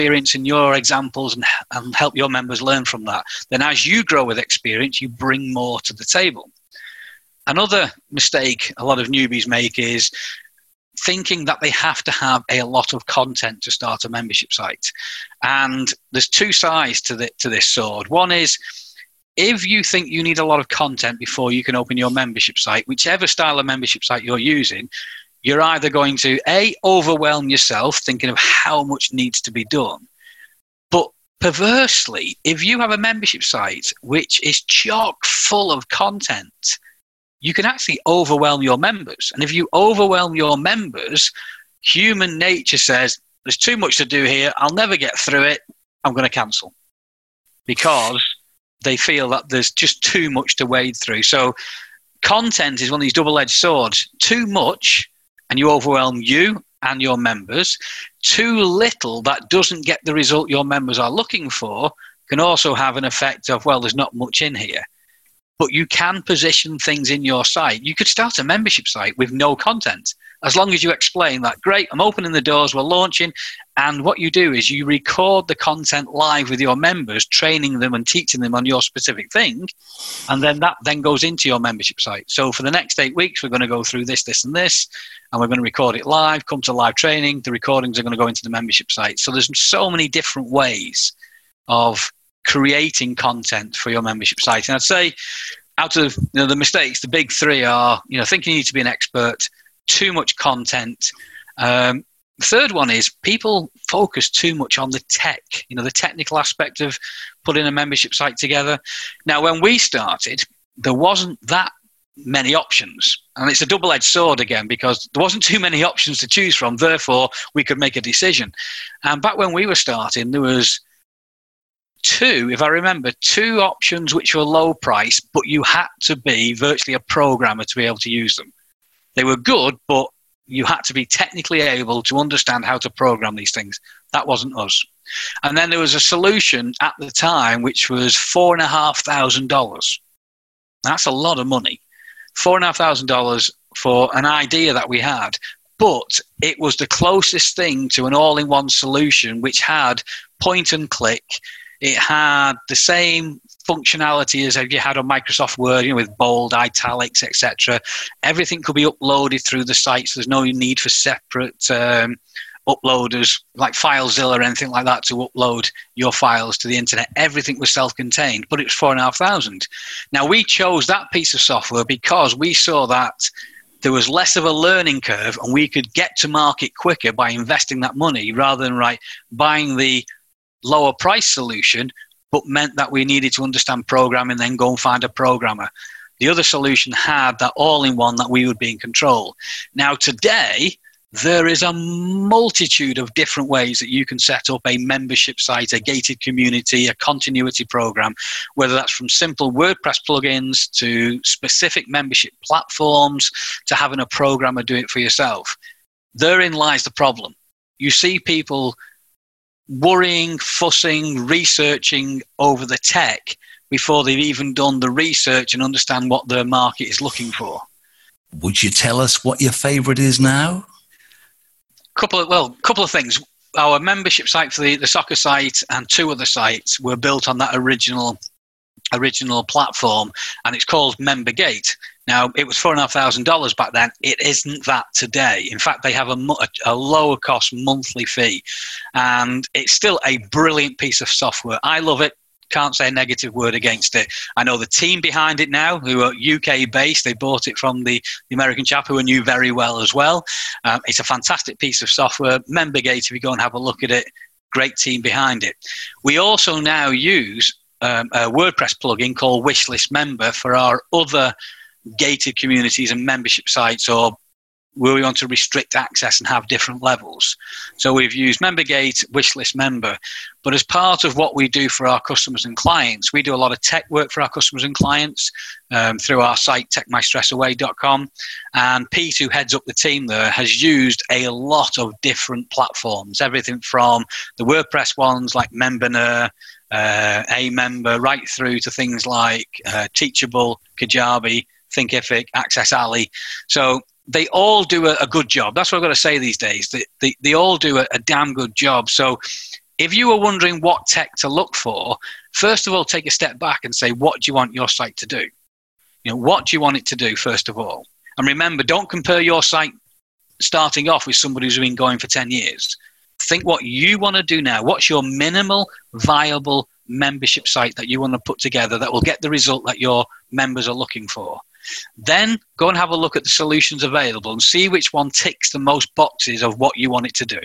experience and your examples and help your members learn from that, then as you grow with experience, you bring more to the table. Another mistake a lot of newbies make is thinking that they have to have a lot of content to start a membership site. And there's two sides to this sword. One is, if you think you need a lot of content before you can open your membership site, whichever style of membership site you're using, you're either going to, A, overwhelm yourself thinking of how much needs to be done. But perversely, if you have a membership site which is chock full of content, you can actually overwhelm your members. And if you overwhelm your members, human nature says, there's too much to do here, I'll never get through it, I'm going to cancel. Because they feel that there's just too much to wade through. So content is one of these double-edged swords. Too much, and you overwhelm you and your members. Too little that doesn't get the result your members are looking for can also have an effect of, well, there's not much in here. But you can position things in your site. You could start a membership site with no content, as long as you explain that, great, I'm opening the doors, we're launching. And what you do is you record the content live with your members, training them and teaching them on your specific thing. And then that then goes into your membership site. So for the next 8 weeks, we're going to go through this, this, and this. And we're going to record it live, come to live training. The recordings are going to go into the membership site. So there's so many different ways of creating content for your membership site. And I'd say out of the mistakes, the big three are, thinking you need to be an expert, too much content. The third one is people focus too much on the tech, the technical aspect of putting a membership site together. Now, when we started, there wasn't that many options. And it's a double-edged sword again, because there wasn't too many options to choose from. Therefore, we could make a decision. And back when we were starting, there was two options which were low price, but you had to be virtually a programmer to be able to use them. They were good, but you had to be technically able to understand how to program these things. That wasn't us. And then there was a solution at the time which was $4,500. That's a lot of money. $4,500 for an idea that we had. But it was the closest thing to an all-in-one solution which had point and click. It had the same functionality as you had on Microsoft Word, with bold, italics, etc. Everything could be uploaded through the site, so there's no need for separate uploaders like FileZilla or anything like that to upload your files to the internet. Everything was self-contained, but it was $4,500. Now, we chose that piece of software because we saw that there was less of a learning curve and we could get to market quicker by investing that money rather than buying the lower price solution, but meant that we needed to understand programming, then go and find a programmer. The other solution had that all-in-one that we would be in control. Now, today, there is a multitude of different ways that you can set up a membership site, a gated community, a continuity program, whether that's from simple WordPress plugins to specific membership platforms to having a programmer do it for yourself. Therein lies the problem. You see people worrying, fussing, researching over the tech before they've even done the research and understand what their market is looking for. Would you tell us what your favorite is now? Couple of things. Our membership site for the soccer site and two other sites were built on that original platform, and it's called MemberGate. Now, it was $4,500 back then. It isn't that today. In fact, they have a lower cost monthly fee, and it's still a brilliant piece of software. I love it. Can't say a negative word against it. I know the team behind it now, who are UK based. They bought it from the American chap who I knew very well as well. It's a fantastic piece of software. MemberGate, if you go and have a look at it, great team behind it. We also now use a WordPress plugin called Wishlist Member for our other gated communities and membership sites, or where we want to restrict access and have different levels. So we've used MemberGate, Wishlist Member. But as part of what we do for our customers and clients, we do a lot of tech work for our customers and clients through our site, techmystressaway.com. And Pete, who heads up the team there, has used a lot of different platforms, everything from the WordPress ones like Memberner, Amember, right through to things like Teachable, Kajabi, Thinkific, Access Alley. So they all do a good job. That's what I've got to say these days. They all do a damn good job. So If you were wondering what tech to look for, first of all, take a step back and say, what do you want your site to do? What do you want it to do, first of all? And remember, don't compare your site starting off with somebody who's been going for 10 years. Think what you want to do now. What's your minimal viable membership site that you want to put together that will get the result that your members are looking for? Then go and have a look at the solutions available and see which one ticks the most boxes of what you want it to do.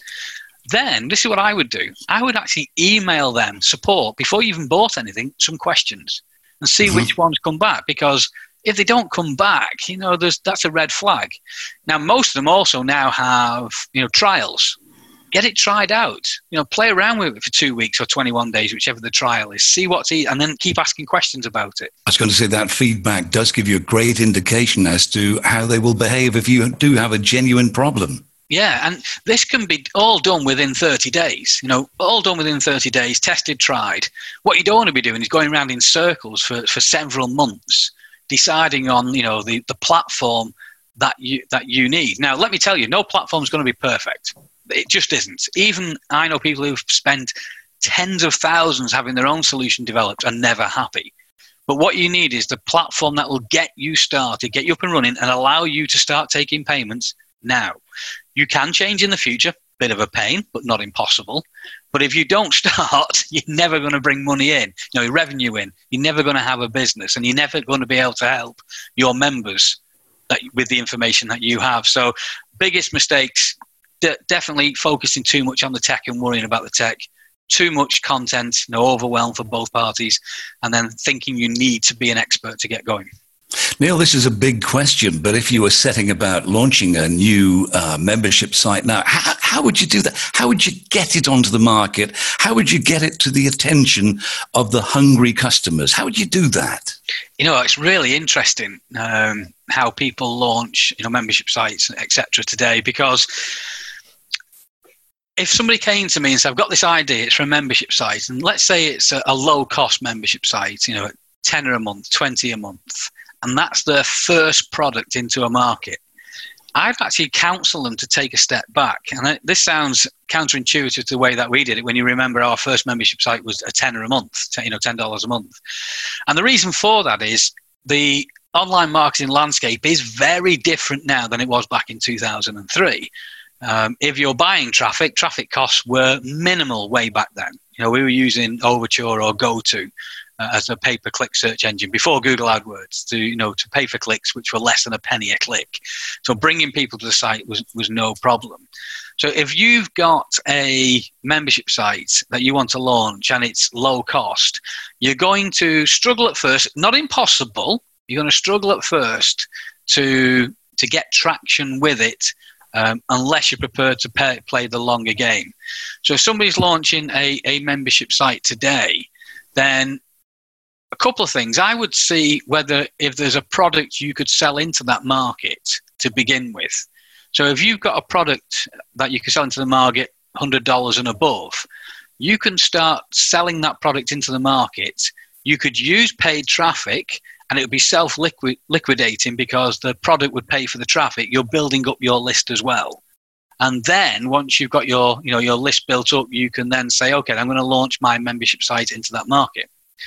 Then, this is what I would do. I would actually email them support before you even bought anything, some questions, and see which ones come back. Because if they don't come back, that's a red flag. Now, most of them also now have, trials. Get it tried out. Play around with it for 2 weeks or 21 days, whichever the trial is. See what's and then keep asking questions about it. I was going to say that feedback does give you a great indication as to how they will behave if you do have a genuine problem. Yeah, and this can be all done within 30 days. All done within 30 days, tested, tried. What you don't want to be doing is going around in circles for several months, deciding on the platform that you need. Now, let me tell you, no platform is going to be perfect. It just isn't. Even I know people who've spent tens of thousands having their own solution developed and never happy. But what you need is the platform that will get you started, get you up and running, and allow you to start taking payments now. You can change in the future, bit of a pain, but not impossible. But if you don't start, you're never going to bring money in, revenue in. You're never going to have a business, and you're never going to be able to help your members with the information that you have. So biggest mistakes, definitely focusing too much on the tech and worrying about the tech. Too much content, overwhelm for both parties, and then thinking you need to be an expert to get going. Neil, this is a big question, but if you were setting about launching a new membership site now, how would you do that? How would you get it onto the market? How would you get it to the attention of the hungry customers? How would you do that? It's really interesting how people launch, membership sites, etc. today, because if somebody came to me and said, I've got this idea, it's for a membership site, and let's say it's a low-cost membership site, at $10 a month, $20 a month, and that's their first product into a market, I'd actually counsel them to take a step back. And this sounds counterintuitive to the way that we did it when you remember our first membership site was a $10 a month, $10 a month. And the reason for that is the online marketing landscape is very different now than it was back in 2003. If you're buying traffic costs were minimal way back then. We were using Overture or GoTo as a pay-per-click search engine before Google AdWords to pay for clicks, which were less than a penny a click. So bringing people to the site was no problem. So if you've got a membership site that you want to launch and it's low cost, you're going to struggle at first, not impossible. You're going to struggle at first to get traction with it. Unless you're prepared to play the longer game. So if somebody's launching a membership site today, then a couple of things. I would see whether if there's a product you could sell into that market to begin with. So if you've got a product that you can sell into the market, $100 and above, you can start selling that product into the market. You could use paid traffic, and it would be self-liquidating because the product would pay for the traffic. You're building up your list as well. And then once you've got your list built up, you can then say, okay, I'm going to launch my membership site into that market.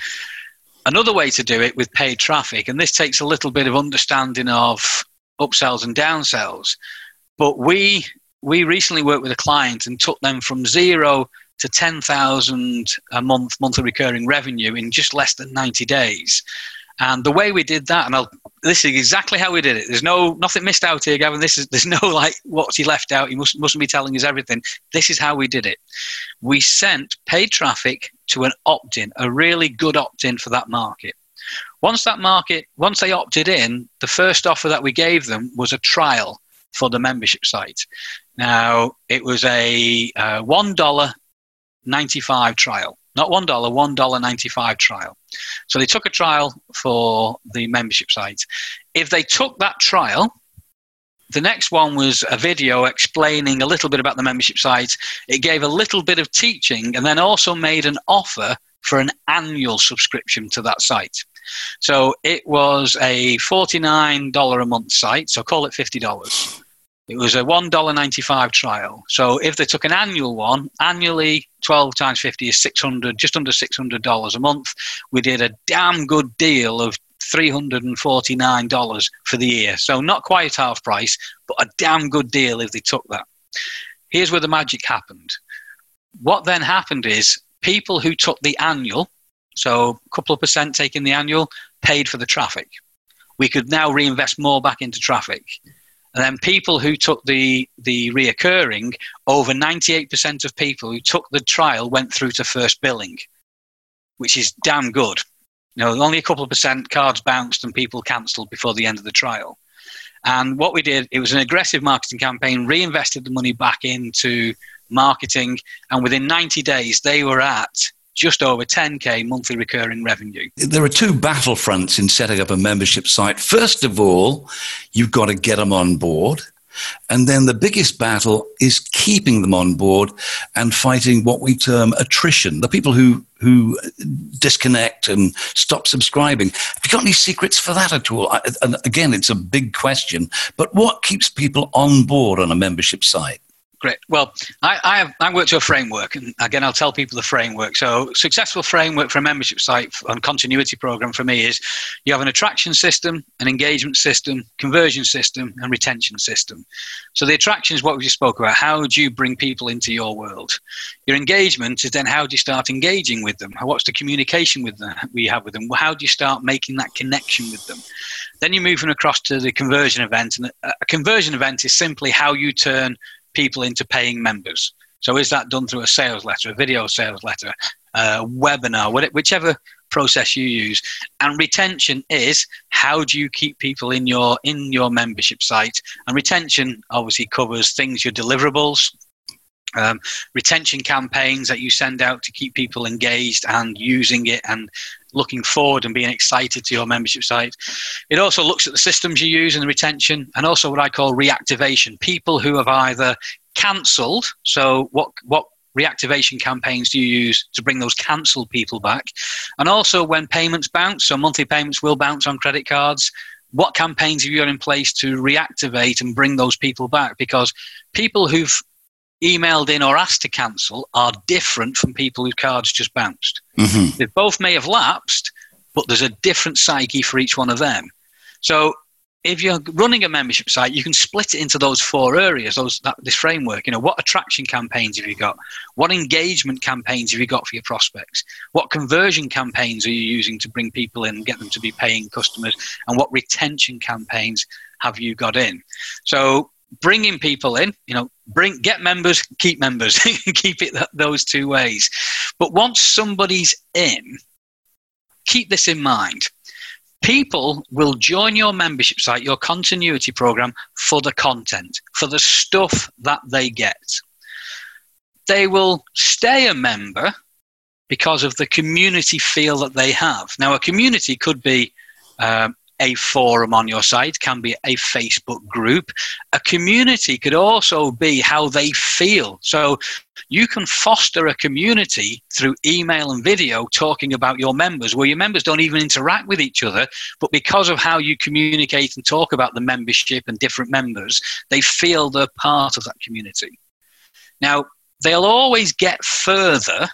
Another way to do it with paid traffic, and this takes a little bit of understanding of upsells and downsells, but we recently worked with a client and took them from 0 to 10,000 a monthly recurring revenue in just less than 90 days. And the way we did that, and this is exactly how we did it. There's nothing missed out here, Gavin. There's no what's he left out. He mustn't be telling us everything. This is how we did it. We sent paid traffic to an opt-in, a really good opt-in for that market. Once they opted in, the first offer that we gave them was a trial for the membership site. Now, it was a $1.95 trial. Not $1, $1.95 trial. So they took a trial for the membership site. If they took that trial, the next one was a video explaining a little bit about the membership site. It gave a little bit of teaching and then also made an offer for an annual subscription to that site. So it was a $49 a month site, so call it $50. It was a $1.95 trial. So if they took an annual one, annually 12 times 50 is $600, just under $600 a month. We did a damn good deal of $349 for the year. So not quite half price, but a damn good deal if they took that. Here's where the magic happened. What then happened is people who took the annual, so a couple of percent taking the annual, paid for the traffic. We could now reinvest more back into traffic. And then people who took the reoccurring, over 98% of people who took the trial went through to first billing, which is damn good. Only a couple of percent cards bounced and people cancelled before the end of the trial. And what we did, it was an aggressive marketing campaign, reinvested the money back into marketing, and within 90 days, they were at just over 10K monthly recurring revenue. There are two battlefronts in setting up a membership site. First of all, you've got to get them on board. And then the biggest battle is keeping them on board and fighting what we term attrition, the people who disconnect and stop subscribing. Have you got any secrets for that at all? And again, it's a big question, but what keeps people on board on a membership site? Great. Well, I work to a framework, and again, I'll tell people the framework. So successful framework for a membership site and continuity program for me is you have an attraction system, an engagement system, conversion system, and retention system. So the attraction is what we just spoke about. How do you bring people into your world? Your engagement is then how do you start engaging with them? What's the communication with them we have with them? How do you start making that connection with them? Then you're moving across to the conversion event, and a conversion event is simply how you turn people into paying members. So is that done through a sales letter, a video sales letter, a webinar, whichever process you use? And retention is how do you keep people in your membership site? And retention obviously covers things, your deliverables, retention campaigns that you send out to keep people engaged and using it and looking forward and being excited to your membership site. It also looks at the systems you use in the retention, and also what I call reactivation. People who have either cancelled, so what reactivation campaigns do you use to bring those cancelled people back? And also when payments bounce, so monthly payments will bounce on credit cards, what campaigns have you got in place to reactivate and bring those people back? Because people who've emailed in or asked to cancel are different from people whose cards just bounced. Mm-hmm. They both may have lapsed, but there's a different psyche for each one of them. So if you're running a membership site, you can split it into those four areas, this framework. What attraction campaigns have you got? What engagement campaigns have you got for your prospects? What conversion campaigns are you using to bring people in and get them to be paying customers? And what retention campaigns have you got in? So bringing people in, get members, keep members, keep it those two ways. But once somebody's in, keep this in mind. People will join your membership site, your continuity program, for the content, for the stuff that they get. They will stay a member because of the community feel that they have. Now, a community could be a forum on your site, can be a Facebook group. A community could also be how they feel. So you can foster a community through email and video talking about your members, where your members don't even interact with each other, but because of how you communicate and talk about the membership and different members, they feel they're part of that community. Now, they'll always get further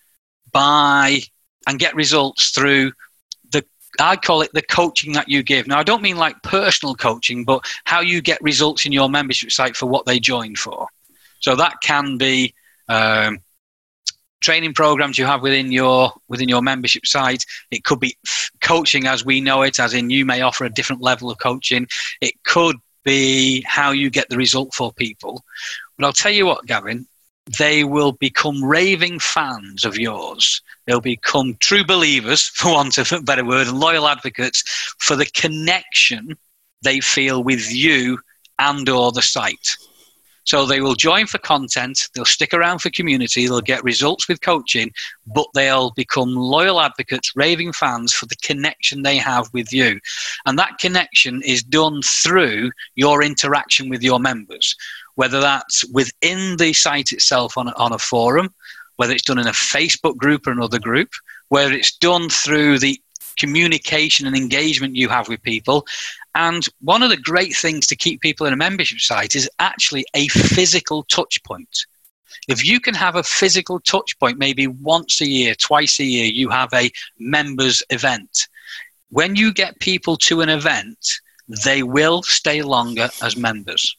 and get results through I call it the coaching that you give. Now, I don't mean like personal coaching, but how you get results in your membership site for what they join for. So that can be training programs you have within your membership site. It could be coaching as we know it, as in you may offer a different level of coaching. It could be how you get the result for people. But I'll tell you what, Gavin, they will become raving fans of yours. They'll become true believers, for want of a better word, and loyal advocates for the connection they feel with you and or the site. So they will join for content, they'll stick around for community, they'll get results with coaching, but they'll become loyal advocates, raving fans for the connection they have with you. And that connection is done through your interaction with your members, whether that's within the site itself on a forum, whether it's done in a Facebook group or another group, whether it's done through the communication and engagement you have with people. And one of the great things to keep people in a membership site is actually a physical touch point. If you can have a physical touch point, maybe once a year, twice a year, you have a members event. When you get people to an event, they will stay longer as members.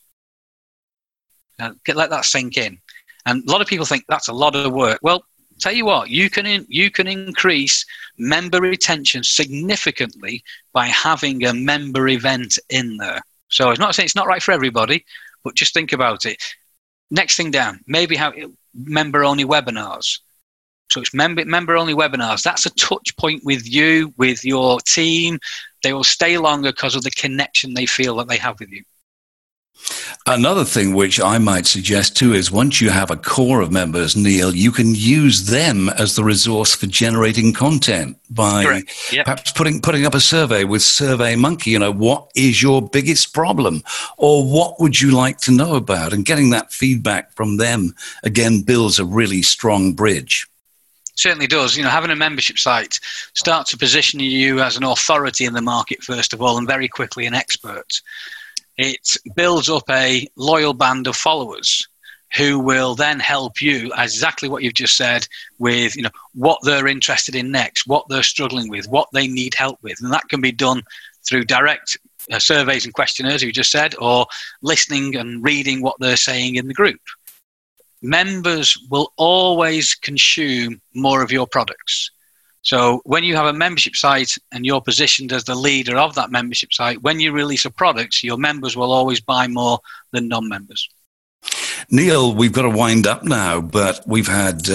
Now, let that sink in. And a lot of people think that's a lot of work. Well, tell you what, you can increase member retention significantly by having a member event in there. So it's not saying it's not right for everybody, but just think about it. Next thing down, maybe have member-only webinars. So it's member-only webinars. That's a touch point with you, with your team. They will stay longer because of the connection they feel that they have with you. Another thing which I might suggest too is once you have a core of members, Neil, you can use them as the resource for generating content by perhaps putting up a survey with SurveyMonkey. What is your biggest problem, or what would you like to know about? And getting that feedback from them again builds a really strong bridge. Certainly does. Having a membership site starts to position you as an authority in the market first of all, and very quickly an expert. It builds up a loyal band of followers who will then help you, exactly what you've just said, with what they're interested in next, what they're struggling with, what they need help with. And that can be done through direct surveys and questionnaires, you just said, or listening and reading what they're saying in the group. Members will always consume more of your products. So when you have a membership site and you're positioned as the leader of that membership site, when you release a product, your members will always buy more than non-members. Neil, we've got to wind up now, but we've had,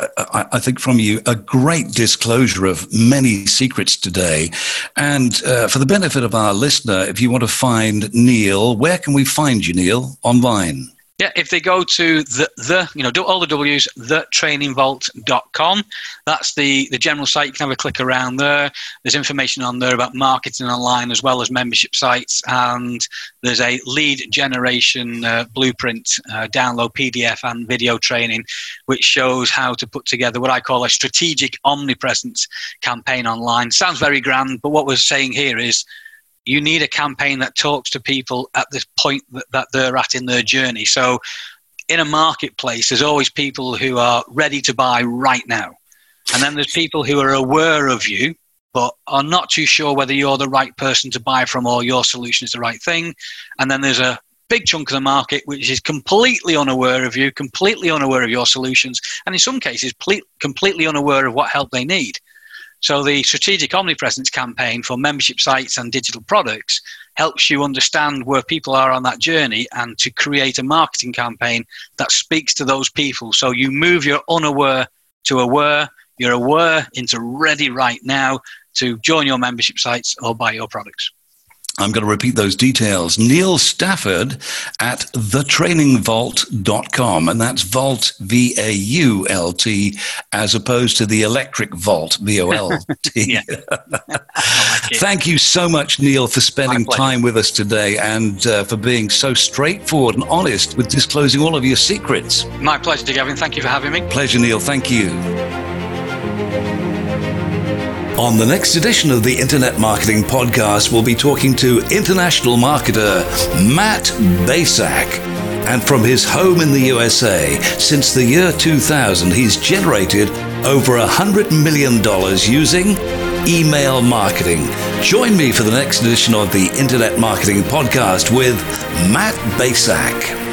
I think from you, a great disclosure of many secrets today. And for the benefit of our listener, if you want to find Neil, where can we find you, Neil, online? Yeah, if they go to all the W's, thetrainingvault.com, that's the general site. You can have a click around there. There's information on there about marketing online as well as membership sites. And there's a lead generation blueprint, download PDF and video training, which shows how to put together what I call a strategic omnipresence campaign online. Sounds very grand, but what we're saying here is, you need a campaign that talks to people at this point that they're at in their journey. So in a marketplace, there's always people who are ready to buy right now. And then there's people who are aware of you, but are not too sure whether you're the right person to buy from or your solution is the right thing. And then there's a big chunk of the market which is completely unaware of you, completely unaware of your solutions, and in some cases, completely unaware of what help they need. So the strategic omnipresence campaign for membership sites and digital products helps you understand where people are on that journey and to create a marketing campaign that speaks to those people. So you move your unaware to aware, your aware into ready right now to join your membership sites or buy your products. I'm going to repeat those details. Neil Stafford at thetrainingvault.com. And that's Vault, V-A-U-L-T, as opposed to the electric vault, V-O-L-T. Thank you so much, Neil, for spending time with us today and for being so straightforward and honest with disclosing all of your secrets. My pleasure, Gavin. Thank you for having me. Pleasure, Neil. Thank you. On the next edition of the Internet Marketing Podcast, we'll be talking to international marketer Matt Basak. And from his home in the USA, since the year 2000, he's generated over $100 million using email marketing. Join me for the next edition of the Internet Marketing Podcast with Matt Basak.